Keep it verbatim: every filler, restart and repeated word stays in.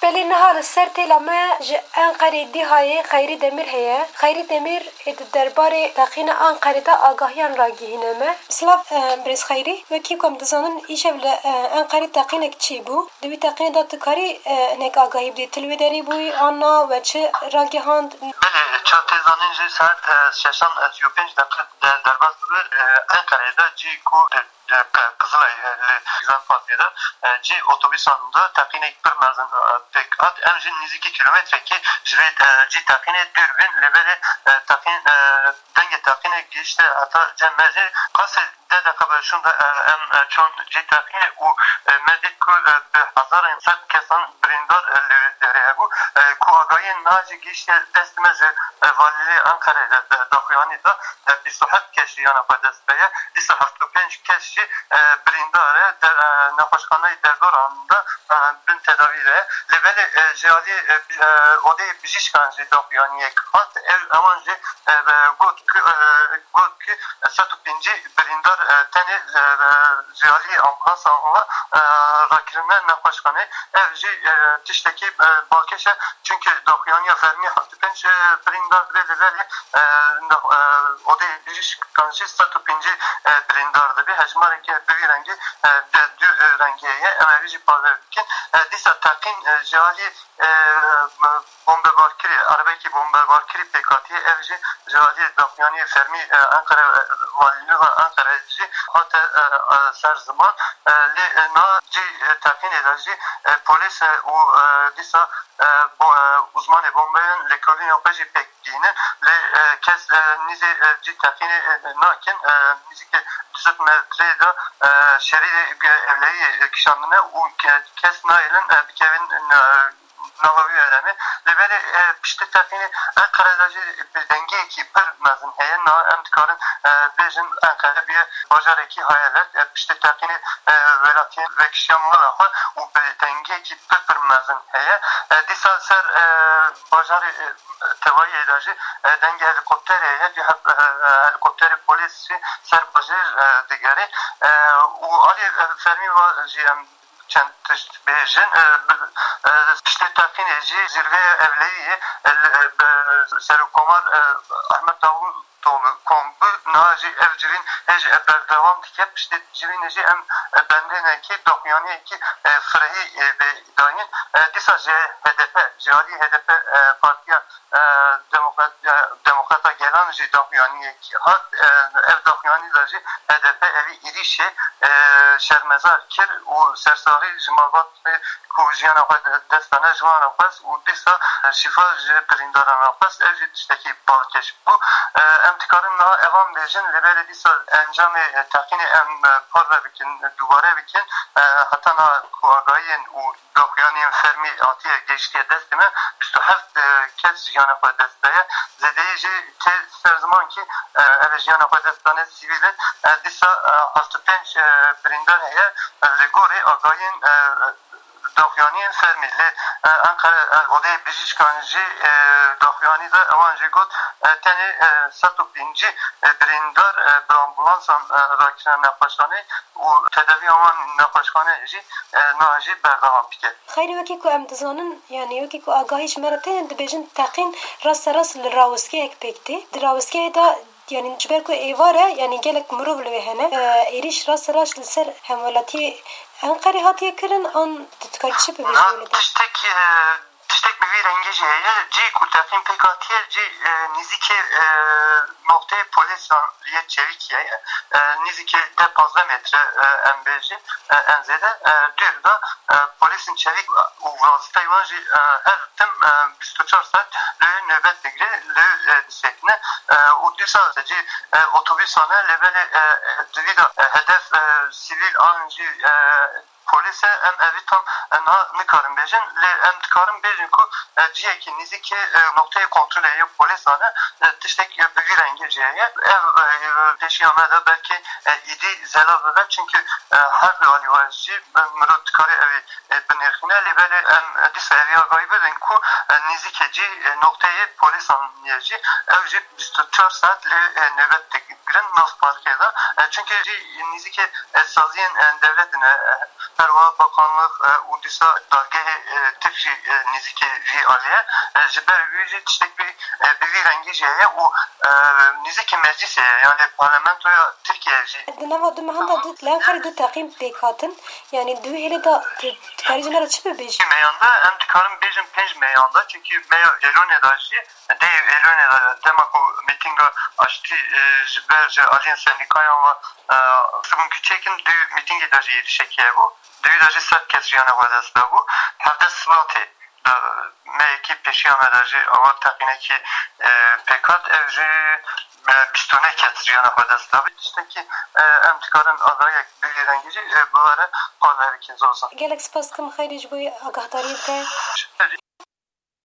بلی نهال سر تیلا ما ج انقره دی های خیری دمیر هیا خیری دمیر درباره تقین انقره تا آگاهیان را گهینمه سلاف برز خیری و کی کم دزانن ایش ول انقره تقینک چی بو دوی تقین داد کاری نک آگاهی بدی تلوی داری بوی آنا و چه را گهاند بله چهار تزانین جی ساعت ششان سی و پنج دقیقه در باز دور انقره دا جی کو Kızılay Gizan Fatih'de ci otobüsanda takine bir mezun pek at emjin niziki kilometre ki jvet ci takine dürbün lebele takin denge takine geçti hatta cemmezi kasel de kabul şunda em çon ci takine u medik ku hazar insan kesan brindar dere bu ku agayin naci geçti destmeze valili Ankara'da dahyani da bir sahat keşi yana padesteye bir sahat penç keşi برنداره در نخوشخانه دردار آنده بین تداویره لبلی جیالی اوده بیشیش کنجی داخیانی یک هات امان جی گود که ست و پینجی برندار تنی جیالی آمکانس آنها راکرمه نخوشخانه ev جی تشتکی بالکشه çünkü داخیانی فرمی هات پنج برندار بلی بلی اوده بیشیش کنجی ست و پینجی برندار دبی هجماری که bir rengi dü rengiye emevici parlarken disa takin jali bombe barkiri arabaki bombe barkiri pekati evci jali dafyani fermi Ankara valiliği Ankara'cı hatta ser zaman le na ci takin edici polis o disa uzmanı bombenin rekolün yapıcı pektiğini le kes nize ci takin nakin nizike düzelt metrede şeride evleri kişanına o kes nailin bir kevin navavi öğreni ve böyle pişti takini Ankara'daki bir denge ki bir mezun heyen na emtikarın bejin Ankara bir bajareki hayalet pişti takini velatiyen ve kişiyan malakı o bir denge ki bir bir mezun heyen disa ser bajarı tevayi edacı denge helikoptere bir helikopteri polisi ser bajar digeri o ali fermi var jiyem çent bejin işte takin edici zirve evliliği Serukomar Ahmet Davul Tolu kombu naci evcivin hej berdevam dikep işte civin heci em bendene ki dokyani ki frehi be dayin disa je H D P jali H D P partiya demokrat demokrata gelen je dokyani ki hat ev dokyani da je H D P evi irişe şermezar kir o sersari jmavat ve kuvjiyana destane jwana pas o disa şifa je brindarana pas ev işteki barkeş bu emtikarın na evam bejin lebele disa encamı takini em parve bikin duvare bikin hatta na kuagayin o dokyani fermi atiye geçtiye destime üstü kes jiyana pa desteye zedeyici te her zaman ki ev jiyana pa destane sivilin disa hastı penç brindar heye legori agayin داخیانی فرمیله انقره اوده بیشش کنجی داخیانی دا اوانجی گود تنی ست و پینجی بریندار به آمبولانسان راکشن نقاشخانه و تداوی آمان نقاشخانه جی ناجی بردوام بیکه خیلی وکی که ام دزانن یعنی وکی که آگاهیش مرتين دبیجن تقین راست راست لراوسکی اک پکتی دراوسکی دا yani جبر کو ایواره yani gelek مرو له هنه ایریش راست راست لسر همولاتی انقره هاتیه کرن آن تتکارچه ببیجوله ده تشتک تشتک بوی رنگی جهیه جی کلتاقین پیکاتیه جی نزیک noktaya polis yet çevikiye nizike de fazla metre embeci enzede diyor da polisin çevik vasıta yuvanji her tim yirmi dört saat lü nöbet digri lü disekne o diyor sadece otobüs ana leveli divida hedef sivil anji polise em evitam na nikarim bejin le em tikarim bejin ku ciye ki nizike noktayı kontrol ediyor polis ana tiştek bir rengi ciye ev peşiyamada belki idi zelal çünkü her bir alivacı mırı tıkarı evi benirhine le böyle em disa evi agaybe ku nizikeci noktayı polis anlayıcı evci yirmi dört saat le nöbet tekgirin naf parkeda çünkü nizike saziyen devletine Perva Bakanlık û dîsa Dadgehê Tifrî nêzîkî vî aliye ji ber wî jî tiştek bir bi vî rengî jî heye û nêzîkî meclîsê ye yani parlamentoya Tirkiye jî. Di nava du mehanda du Lenqerê du teqîm pêk hatin yani divê hêlê da dikarî ji me re çi bibêjî? Meyanda em dikarin bêjin pênc meyanda çünkü meya Elonê da jî dê Elonê da dema ku mîtînga açtî ji ber ji aliyên sendîkayan ve sibûnkî çêkin du mîtîngê da jî êrişekî hebû. Duyê da jî sed kes jiyana xwe dest dabû. Hevdeh Sibatê da meyekî pêşiya me da jî ava teqînekî pêk hat ev jî bîst û neh kes jiyana xwe dest dabî. Tiştekî em dikarin agahiyek bi vî rengî jî bi were parve bikin zor. Gelek spas dikim xeyrî ji bo agahdariye bike.